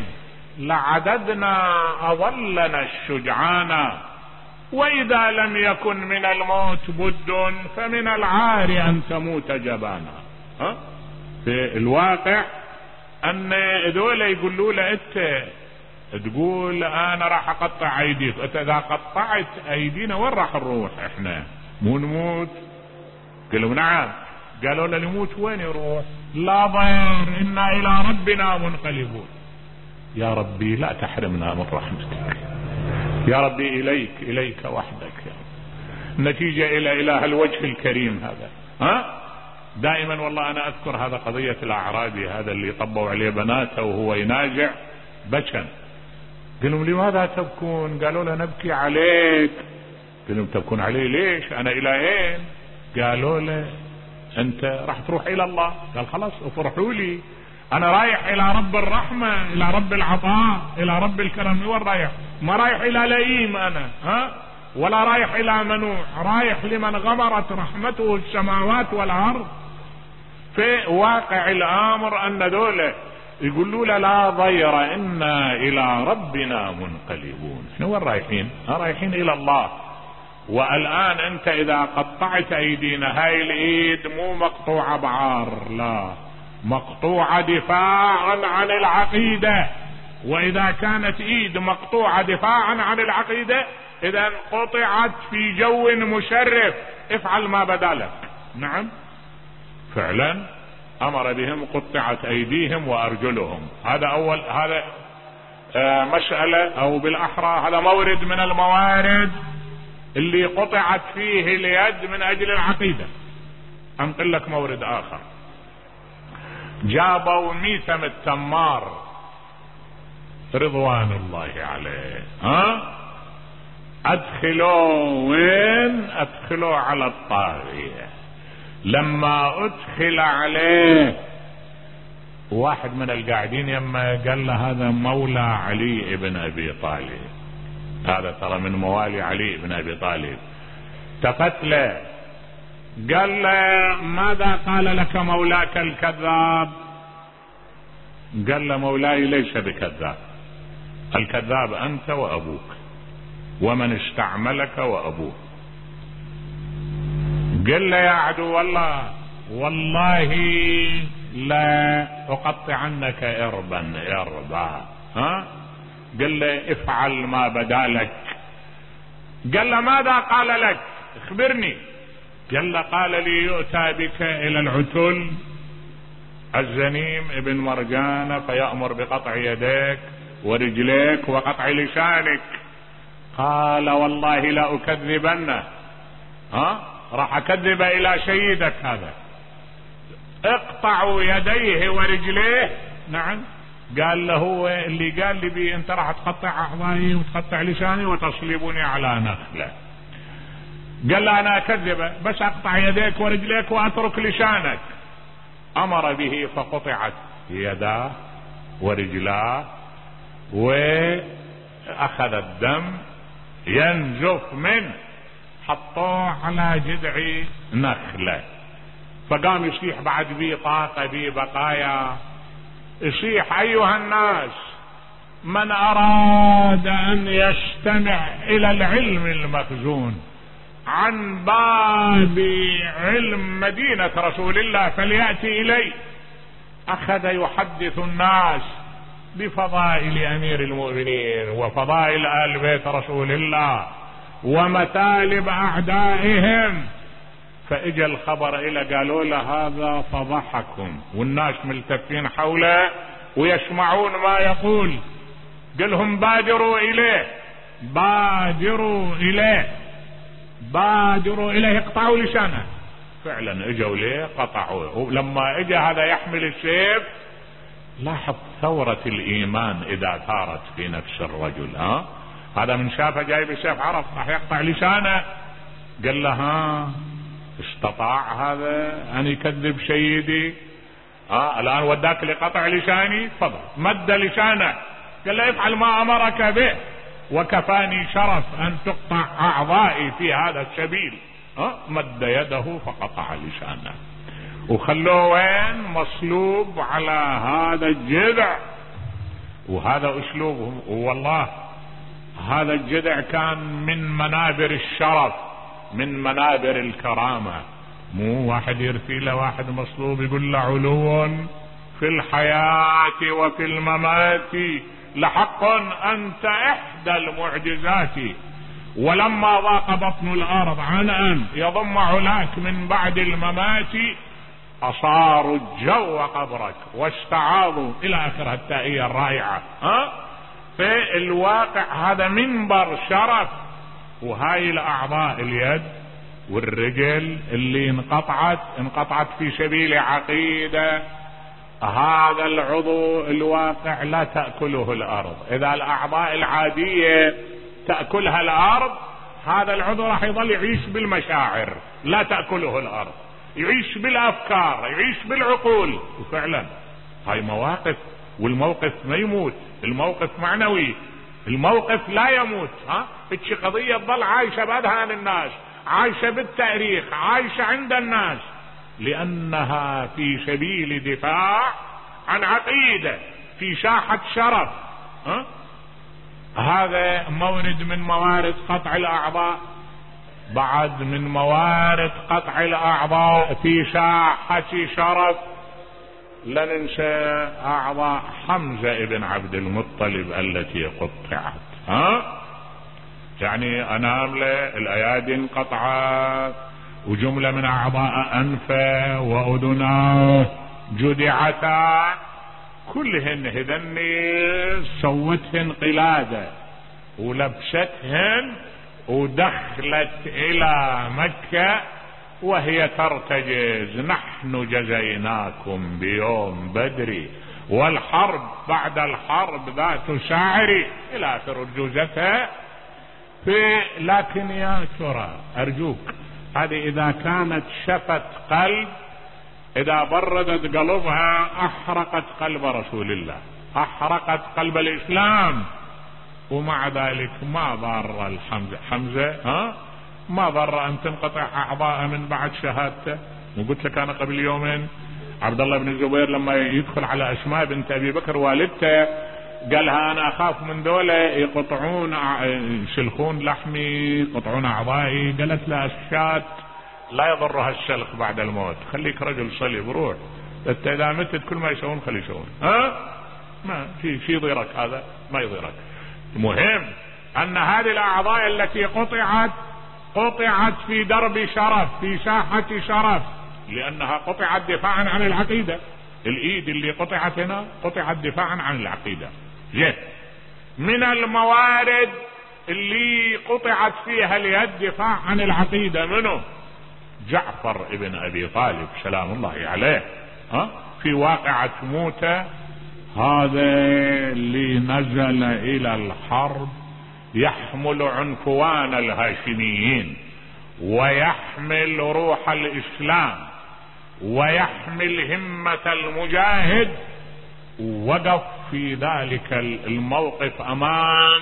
لعددنا اضلنا الشجعان، واذا لم يكن من الموت بد فمن العار ان تموت جبانا. ها في الواقع ان ذولا يقولوا له انت تقول انا راح اقطع ايديك، انت اذا قطعت ايدينا وين راح نروح احنا؟ مو نموت؟ قالوا نعم. قالوا له نموت وين يروح؟ لا ضير انا الى ربنا منقلبون. يا ربي لا تحرمنا من رحمتك، يا ربي اليك اليك وحدك يا رب. نتيجة الى اله الوجه الكريم هذا ها. دائما والله انا اذكر هذا قضية الاعرابي هذا اللي طبوا عليه بناته وهو يناجع بكى. قالوا لماذا تبكون؟ قالوا له نبكي عليك. قالوا تبكون علي ليش؟ انا الهين. قالوا له انت راح تروح الى الله. قال خلاص افرحوا لي، انا رايح الى رب الرحمة، الى رب العطاء، الى رب الكرم. وين رايح؟ ما رايح الى لئيم انا ها، ولا رايح الى منوع، رايح لمن غمرت رحمته السماوات والارض. في واقع الامر ان دولة يقولوا له لا ضير انا الى ربنا منقلبون. احنا وين رايحين؟ رايحين الى الله. والان انت اذا قطعت ايدينا، هاي الايد مو مقطوعة بعار، لا مقطوعة دفاعا عن العقيدة. واذا كانت ايد مقطوعة دفاعا عن العقيدة اذا قطعت في جو مشرف، افعل ما بدالك. نعم فعلا امر بهم قطعت ايديهم وارجلهم. هذا اول هذا آه مسألة او بالاحرى هذا مورد من الموارد اللي قطعت فيه اليد من اجل العقيدة. انقل لك مورد اخر. جابوا ميثم التمار رضوان الله عليه ها، ادخلوا وين؟ ادخلوا على الطاغية. لما ادخل عليه واحد من القاعدين يما قال له هذا مولى علي بن ابي طالب، هذا ترى من موالي علي بن ابي طالب. تقتله قال له ماذا قال لك مولاك الكذاب؟ قال له مولاي ليس بكذاب، الكذاب انت وابوك ومن استعملك وابوك. قال له يا عدو الله والله لا اقطعنك اربا اربا ها. قال له افعل ما بدالك. قال له ماذا قال لك؟ اخبرني. قال له قال لي يؤتى بك الى العتل الزنيم ابن مرجان فيأمر بقطع يديك ورجليك وقطع لسانك. قال والله لا اكذبنه ها، راح اكذب الى سيدك هذا. اقطعوا يديه ورجليه. نعم. قال له هو اللي قال لي بي انت راح تقطع اعضائي وتقطع لساني وتصلبني على نخله. قال له انا اكذبه بس اقطع يديك ورجليك واترك لسانك. امر به فقطعت يداه ورجلاه واخذ الدم ينزف منه. حطوه على جذع نخلة فقام يصيح بعد بي طاقة بي بقايا، يصيح ايها الناس من اراد ان يستمع الى العلم المخزون عن باب علم مدينة رسول الله فليأتي الي. اخذ يحدث الناس بفضائل امير المؤمنين وفضائل آل بيت رسول الله ومثالب اعدائهم. فاجى الخبر الى قالوا له هذا فضحكم، والناس ملتفين حوله ويسمعون ما يقول. قالهم بادروا اليه بادروا اليه بادروا اليه اقطعوا لسانه. فعلا اجوا ليه قطعوه. ولما اجى هذا يحمل السيف، لاحظ ثورة الايمان اذا ثارت في نفس الرجل. ها هذا من شافه جايب السيف عرف راح يقطع لسانه، قال له ها استطاع هذا ان يكذب سيدي؟ ها الان وداك لقطع لساني، تفضل. مد لسانه قال له افعل ما امرك به وكفاني شرف ان تقطع اعضائي في هذا السبيل. ها مد يده فقطع لسانه وخلوه وين مصلوب على هذا الجذع. وهذا اسلوبهم. والله هذا الجذع كان من منابر الشرف من منابر الكرامة. مو واحد يرثي له واحد مصلوب يقول له علو في الحياة وفي الممات لحق أنت إحدى المعجزات. ولما ضاق بطن الأرض عن أن يضم علاك من بعد الممات أصاروا الجو قبرك واستعاضوا إلى آخر التائية الرائعة. ها في الواقع هذا منبر شرف. وهاي الأعضاء اليد والرجل اللي انقطعت انقطعت في سبيل عقيدة. هذا العضو الواقع لا تأكله الأرض. إذا الأعضاء العادية تأكلها الأرض، هذا العضو راح يظل يعيش بالمشاعر لا تأكله الأرض، يعيش بالأفكار، يعيش بالعقول. وفعلا هاي مواقف، والموقف ما يموت، الموقف معنوي، الموقف لا يموت. ها اتش قضية تظل عايشة بأذهان الناس، عايشة بالتاريخ، عايشة عند الناس، لأنها في سبيل دفاع عن عقيدة في ساحة شرف. ها هذا مورد من موارد قطع الأعضاء. بعد من موارد قطع الأعضاء في ساحة شرف لا ننسى أعضاء حمزة ابن عبد المطلب التي قطعت. ها يعني أنامله الأيادي انقطعت، وجملة من أعضاء أنفه وأذناه جدعتا، كلهن هذن سوتهن قلادة ولبستهن ودخلت إلى مكة وهي ترتجز نحن جزيناكم بيوم بدر والحرب بعد الحرب ذات شاعر إلى آخر رجوزتها. في لكن يا ترى أرجوك هذه إذا كانت شفت قلب، إذا بردت قلبها أحرقت قلب رسول الله، أحرقت قلب الإسلام. ومع ذلك ما ضر الحمزة حمزة ها ما ضر أن تنقطع أعضاء من بعد شهادته. وقلت لك أنا قبل يومين عبد الله بن الزبير لما يدخل على أسماء بنت أبي بكر والدته قالها أنا أخاف من دولة يقطعون يشلخون لحمي يقطعون أعضائي. قالت لا الشاة لا يضرها الشلخ بعد الموت، خليك رجل صلب روح، انت إذا متت كل ما يسوون خلي يسوون. ها ما في شيء يضيرك، هذا ما يضيرك. المهم أن هذه الأعضاء التي قطعت قطعت في درب شرف في ساحة شرف، لأنها قطعت دفاعا عن العقيدة. الإيد اللي قطعت هنا قطعت دفاعا عن العقيدة. جه من الموارد اللي قطعت فيها اليد دفاع عن العقيدة منه جعفر ابن أبي طالب سلام الله عليه. ها في واقعة موته هذا اللي نزل إلى الحرب يحمل عنفوان الهاشميين ويحمل روح الإسلام ويحمل همة المجاهد، وقف في ذلك الموقف أمام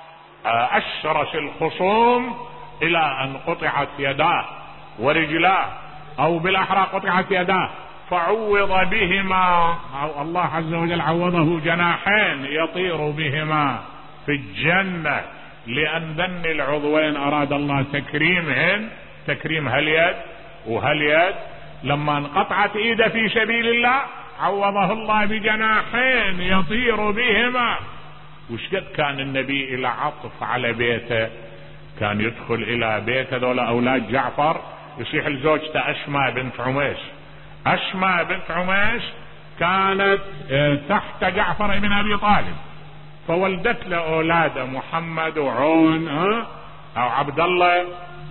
أشرس الخصوم إلى أن قطعت يداه ورجلاه، أو بالأحرى قطعت يداه، فعوض بهما، الله عز وجل عوضه جناحين يطير بهما في الجنة، لأن ذن العضوين أراد الله تكريمهن، تكريم هاليد وهاليد. لما انقطعت ايده في سبيل الله عوضه الله بجناحين يطير بهما. وش قد كان النبي إلى عطف على بيته، كان يدخل إلى بيت هذول أولاد جعفر، يصيح لزوجته أشمى بنت عميس. أشمى بنت عميس كانت تحت جعفر بن أبي طالب، فولدت له أولاده محمد وعون أو عبد الله،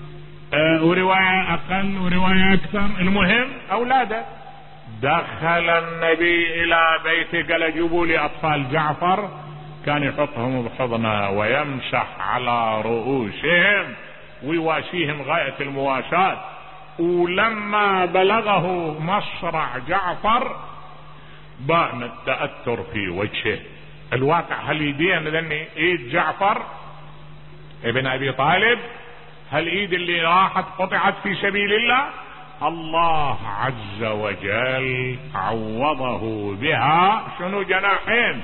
ورواية أقل ورواية أكثر، المهم أولاده. دخل النبي إلى بيته قال جيبوا لي أطفال جعفر، كان يحطهم بحضنه ويمسح على رؤوسهم ويواسيهم غاية المواساة. ولما بلغه مصرع جعفر بان التأثر في وجهه. الواقع هاليدين ذني ايد جعفر ابن ابي طالب، هالايد اللي راحت قطعت في سبيل الله، الله عز وجل عوضه بها شنو؟ جناحين.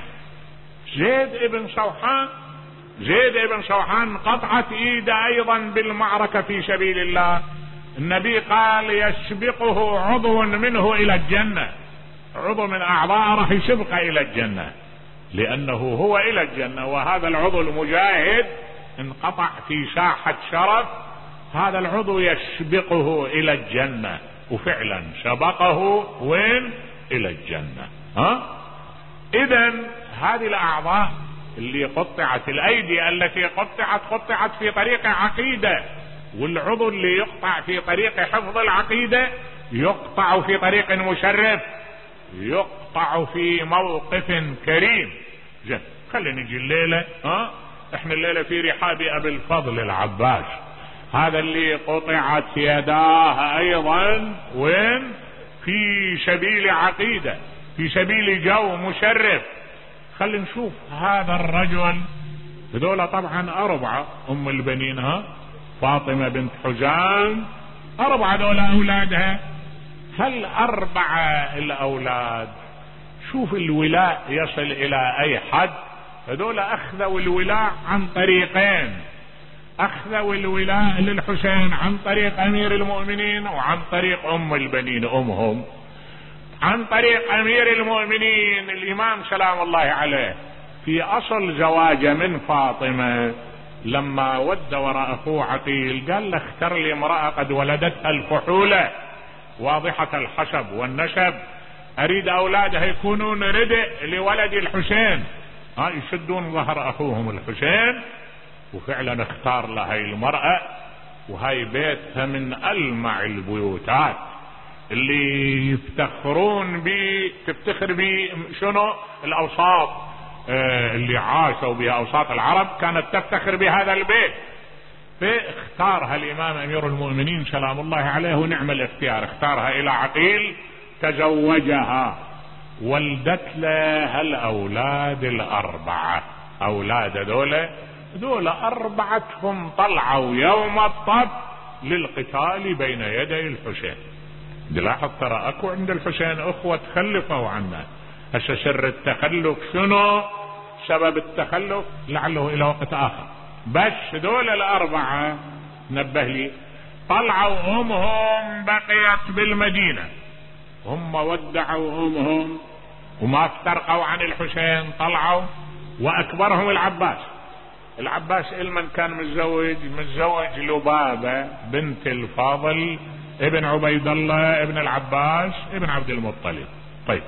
زيد ابن سوحان، زيد ابن سوحان قطعت ايده ايضا بالمعركة في سبيل الله. النبي قال يسبقه عضو منه الى الجنة، عضو من اعضاء راح يسبق الى الجنة لانه هو الى الجنة، وهذا العضو المجاهد انقطع في ساحة شرف، هذا العضو يسبقه الى الجنة، وفعلا سبقه وين؟ الى الجنة. ها اذن هذه الاعضاء اللي قطعت، الايدي التي قطعت قطعت في طريق عقيدة، والعضو اللي يقطع في طريق حفظ العقيدة يقطع في طريق مشرف، يقطع في موقف كريم. زين خلينا نجي الليلة. ها احنا الليلة في رحاب ابي الفضل العباس، هذا اللي قطعت يداه ايضا وين؟ في سبيل عقيدة، في سبيل جو مشرف. خلينا نشوف هذا الرجل. هذول طبعا اربعة، ام البنين ها فاطمة بنت حزام، اربعة دول اولادها. هل اربعة الاولاد شوف الولاء يصل الى اي حد. هذول اخذوا الولاء عن طريقين، اخذوا الولاء للحسين عن طريق امير المؤمنين وعن طريق ام البنين امهم. عن طريق امير المؤمنين الامام سلام الله عليه في اصل زواجه من فاطمة، لما ود وراء اخوه عقيل قال له اختر لي امرأة قد ولدتها الفحولة واضحة الحسب والنسب، اريد اولادها يكونون ردء لولد الحسين، ها يشدون ظهر اخوهم الحسين. وفعلا اختار له هاي المرأة، وهاي بيتها من المع البيوتات اللي يفتخرون بي، تفتخر بي شنو؟ الاوساط آه اللي عاشوا بها اوساط العرب كانت تفتخر بهذا البيت. فاختارها الامام امير المؤمنين سلام الله عليه ونعم الاختيار، اختارها الى عقيل تزوجها، ولدت له الاولاد الاربعة. اولاد دولة دولة اربعتهم طلعوا يوم الطب للقتال بين يدي الحسين. لاحظ ترى اكو عند الحسين اخوة تخلفوا عنه. هسه سر التخلف شنو؟ سبب التخلف لعله الى وقت اخر، بس دول الاربعة نبه لي طلعوا امهم بقيت بالمدينة، هم ودعوا امهم وما افترقوا عن الحسين، طلعوا. واكبرهم العباس. العباس المن كان متزوج؟ متزوج لبابة بنت الفاضل ابن عبيد الله ابن العباس ابن عبد المطلب. طيب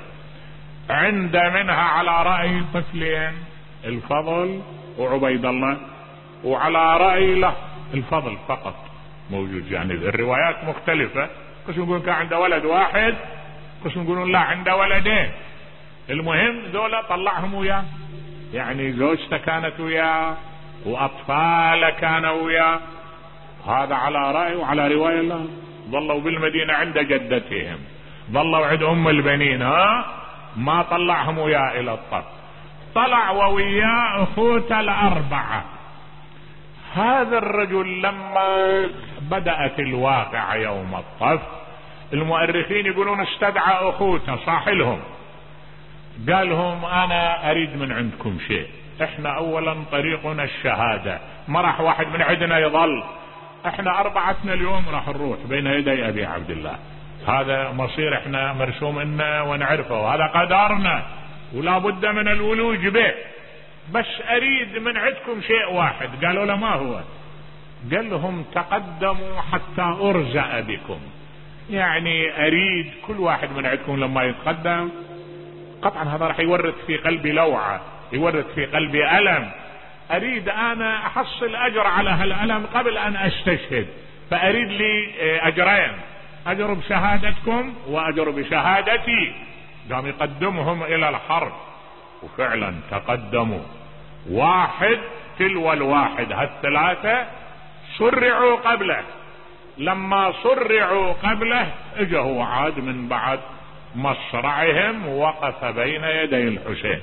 عند منها على رأي طفلين، الفضل وعبيد الله، وعلى رأي له الفضل فقط موجود، يعني الروايات مختلفة، قسم يقولون كان عنده ولد واحد، قسم يقولون لا عنده ولدين. المهم ذولا طلعهم وياه، يعني زوجته كانت وياه واطفاله كانوا وياه، هذا على رأي وعلى رواية الله. ظلوا بالمدينة عند جدتهم، ظلوا عند ام البنين، ها ما طلعهم وياه الى الطف، طلع ووياه اخوته الاربعة. هذا الرجل لما بدأت الواقعة يوم الطف، المؤرخين يقولون استدعى اخوته صاحلهم، قال لهم انا اريد من عندكم شيء، احنا اولا طريقنا الشهادة، ما راح واحد من عندنا يظل، احنا اربعتنا اليوم راح نروح بين يدي ابي عبد الله، هذا مصير احنا مرسوم لنا ونعرفه، وهذا قدرنا ولا بد من الولوج به، بس اريد من عندكم شيء واحد. قالوا له ما هو؟ قال لهم تقدموا حتى ارزأ بكم، يعني اريد كل واحد من عندكم لما يتقدم، قطعا هذا راح يورث في قلبي لوعة، يورث في قلبي ألم، اريد انا احصل اجر على هالألم قبل ان استشهد، فاريد لي اجرين، اجر بشهادتكم واجر بشهادتي. قام يقدمهم الى الحرب، وفعلا تقدموا واحد تلو الواحد، هالثلاثة صرعوا قبله، لما صرعوا قبله اجه عاد من بعد مصرعهم ووقف بين يدي الحسين.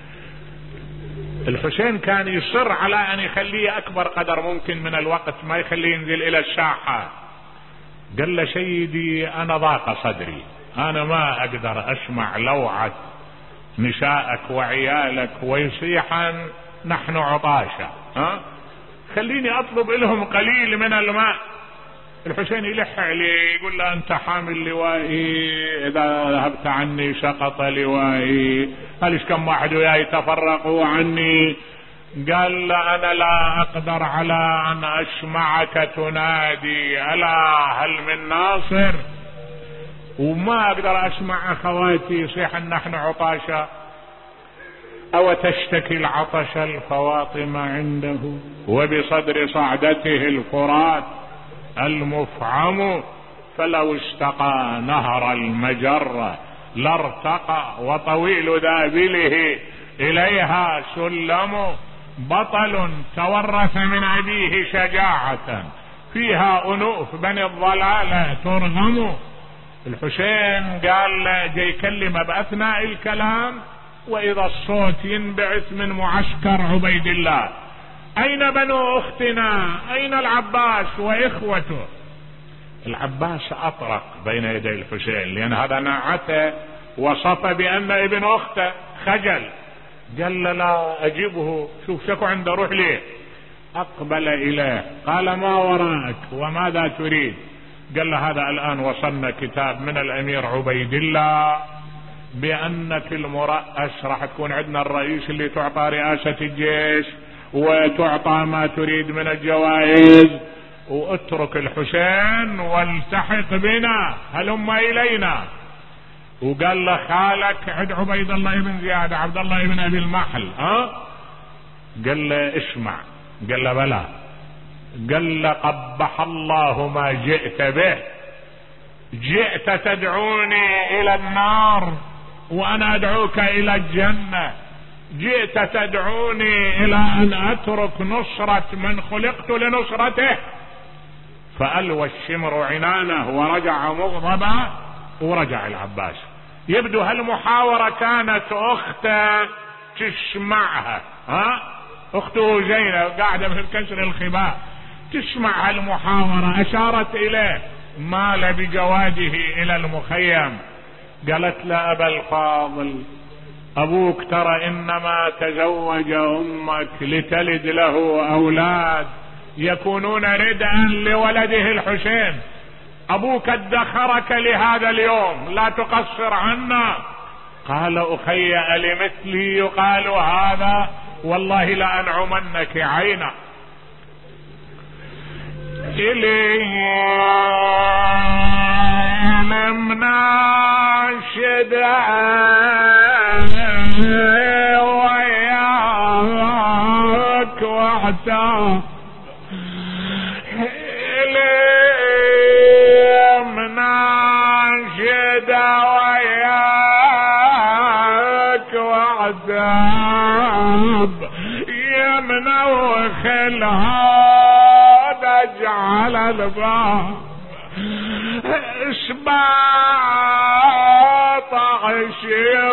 الحسين كان يصر على ان يخليه اكبر قدر ممكن من الوقت، ما يخليه ينزل الى الساحة. قال له سيدي انا ضاق صدري، انا ما اقدر اسمع لوعة نسائك وعيالك ويصيحا نحن عطاشا، ها خليني اطلب لهم قليل من الماء. الحسين يلح عليه يقول له انت حامل لوائي، اذا ذهبت عني سقط لوائي، هل كم واحد وياي تفرقوا عني؟ قال له انا لا اقدر على ان اسمعك تنادي الا هل من ناصر، وما اقدر اسمع اخواتي يصيحن نحن عطاشا، او تشتكي العطش الفواطم عنده وبصدر صعدته الفرات المفعم، فلو استقى نهر المجرة لارتقى وطويل ذابله اليها سلم، بطل تورث من ابيه شجاعة فيها انوف بني الضلالة ترغم. الحسين قال جاي يكلمه باثناء الكلام، واذا الصوت ينبعث من معسكر عبيد الله، اين بنو اختنا، اين العباس واخوته؟ العباس اطرق بين يدي الحسين، لان هذا نعته وصف بان ابن اخته، خجل، قال لا اجبه، شوف شكو عنده، روح ليه. اقبل اليه قال ما وراءك وماذا تريد؟ قال له هذا الان وصلنا كتاب من الامير عبيد الله بانك المرأس راح تكون عندنا الرئيس اللي تعطى رئاسة الجيش وتعطى ما تريد من الجوائز، واترك الحسين والتحق بنا، هلم الينا. وقال له خالك عند عبيد الله بن زياد عبد الله بن ابي المحل، ها؟ قال له اسمع، قال له بلى، قال له قبح الله ما جئت به، جئت تدعوني الى النار وانا ادعوك الى الجنة، جئت تدعوني الى ان اترك نصرة من خلقت لنصرته. فألوى الشمر عنانه ورجع مغضبا، ورجع العباس. يبدو هالمحاورة كانت اخته تسمعها، ها اخته زينب قاعدة في كسر الخباء تسمع هالمحاورة، اشارت اليه، مال بجواده الى المخيم، قالت له ابا الفاضل ابوك ترى انما تزوج امك لتلد له اولاد يكونون ردءا لولده الحسين، ابوك ادخرك لهذا اليوم، لا تقصر عنا. قال اخي لمثلي يقال هذا، والله لانعمنك عينا. إليهم مناشد وياك وحتى، إليهم مناشد وياك وعذاب، يا منوخ الهدى على الباب سبعة عشر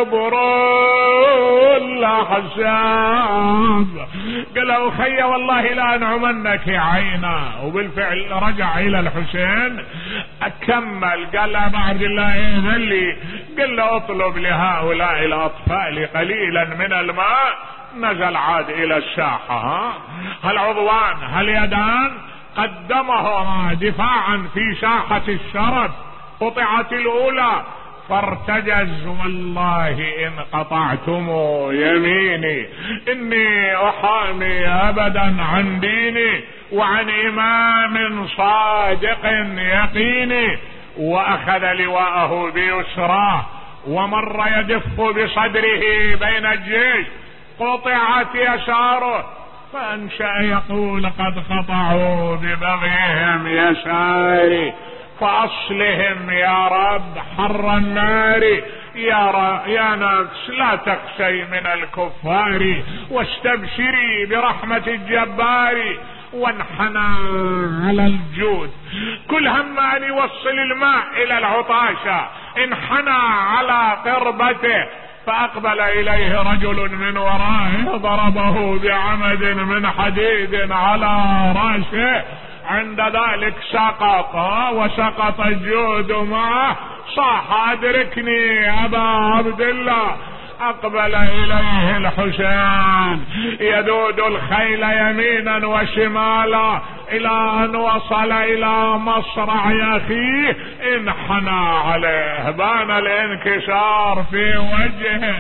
يبرون لحساب. قالوا خي والله لا نعمنك عينا. وبالفعل رجع الى الحسين اكمل. قال له ابا عبد الله ايه ذلي؟ قال له اطلب لهؤلاء الاطفال قليلا من الماء. نزل عاد الى الساحة. هالعضوان هاليدان قدمهما دفاعا في ساحة الشرف. قطعت الاولى فارتجز والله ان قطعتم يميني اني احامي ابدا عن ديني وعن امام صادق يقيني. واخذ لواءه بيسراه ومر يدف بصدره بين الجيش. قطعت يساره فانشأ يقول قد خطعوا ببغيهم يساري فاصلهم يا رب حر النار. يا, ر... يا نفس لا تخشي من الكفار واستبشري برحمة الجبار. وانحنى على الجود كل هم ان يوصل الماء الى العطاشة. انحنى على قربته فاقبل اليه رجل من ورائه ضربه بعمد من حديد على راسه. عند ذلك سقط وسقط الجود معه. صاح ادركني ابا عبد الله. اقبل اليه الحسين يدود الخيل يمينا وشمالا الى ان وصل الى مصرع اخيه. انحنى عليه بان الانكسار في وجهه.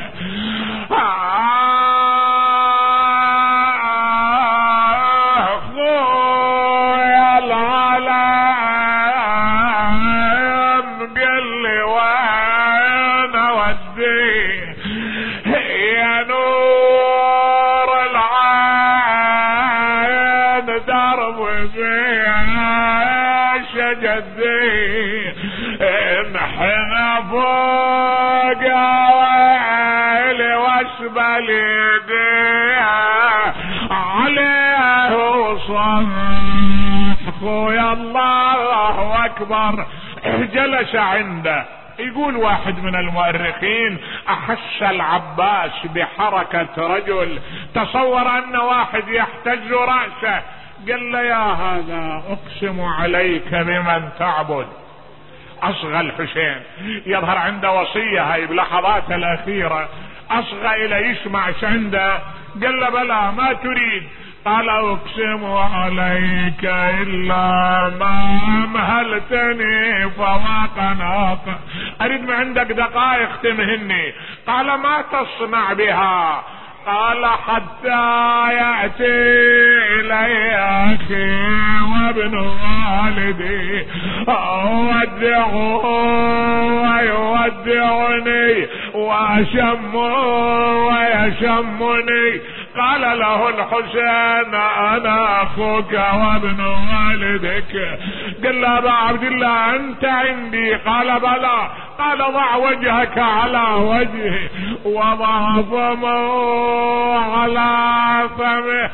اخويا العالم قل لي وين اوديه يا نور العين درب فيها شجدي. انحنى فوق ويلي واسبل يديها عليه وصح. خويا الله اكبر. جلس عنده. يقول واحد من المؤرخين احس العباس بحركة رجل تصور ان واحد يحتز رأسه. قال له يا هذا اقسم عليك بمن تعبد. اصغى الحسين يظهر عنده وصية هاي بلحظات الاخيرة. اصغى الى يسمع عنده. قال له بلى ما تريد؟ قال اقسم عليك الا ما امهلتني فواق ناقة. اريد من عندك دقائق تمهني. قال ما تصنع بها؟ قال حتى يأتي الي اخي وابن والدي اودعه ويودعني واشم ويشمني. قال له الحسين انا اخوك وابن والدك. قال له ابا عبد الله انت عندي؟ قال بلى. قال ضع وجهك على وجهه وضع فمه على فمه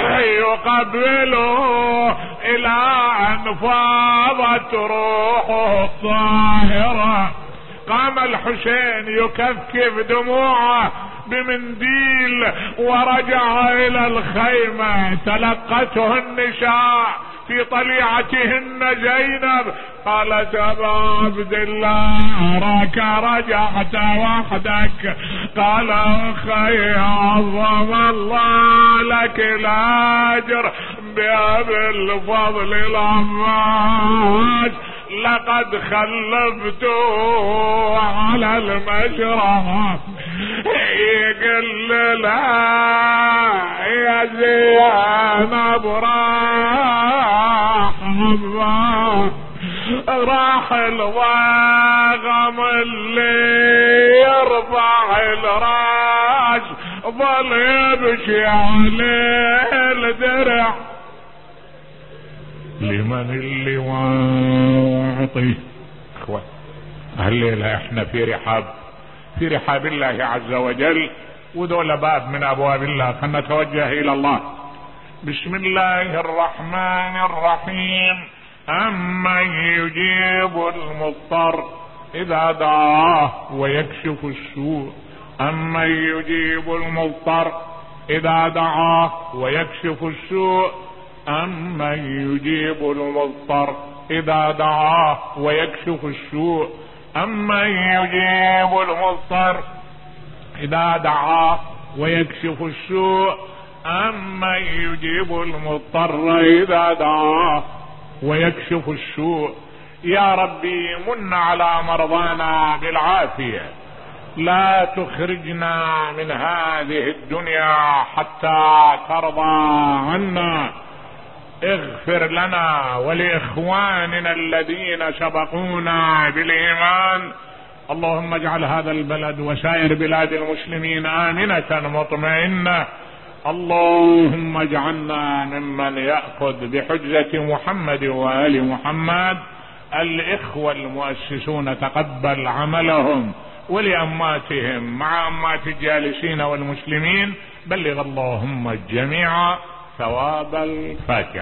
يقبله الى ان فاضت روحه الطاهرة. قام الحسين يكفكف دموعه بمنديل ورجع الى الخيمة. تلقته النساء في طليعتهن زينب. قالت ابا عبد الله اراك رجعت وحدك. قال اخي عظم الله لك الاجر بأبي الفضل العباس لقد خلفته على المشرع. يقول لا يا زينب راح راح الواغم اللي يرفع الراس ظل يمشي عليه الدرع. لمن اللي واعطي اخوان هالليلة احنا في رحاب في رحاب الله عز وجل. ودول باب من ابواب الله. خلنا نتوجه الى الله. بسم الله الرحمن الرحيم. أمن يجيب المضطر إذا دعاه ويكشف السوء. أمن يجيب المضطر إذا دعاه ويكشف السوء. أمن يجيب المضطر إذا دعاه ويكشف السوء. أمن يجيب المضطر إذا دعاه ويكشف السوء. أمن يجيب المضطر إذا دعاه ويكشف السوء. يا ربي من على مرضانا بالعافية، لا تخرجنا من هذه الدنيا حتى ترضى عنا. اغفر لنا ولإخواننا الذين سبقونا بالإيمان. اللهم اجعل هذا البلد وسائر بلاد المسلمين آمنة مطمئنة. اللهم اجعلنا ممن يأخذ بحجة محمد وآل محمد. الإخوة المؤسسون تقبل عملهم، ولأماتهم مع أمات الجالسين والمسلمين بلغ اللهم الجميع ثواب الفاتحة.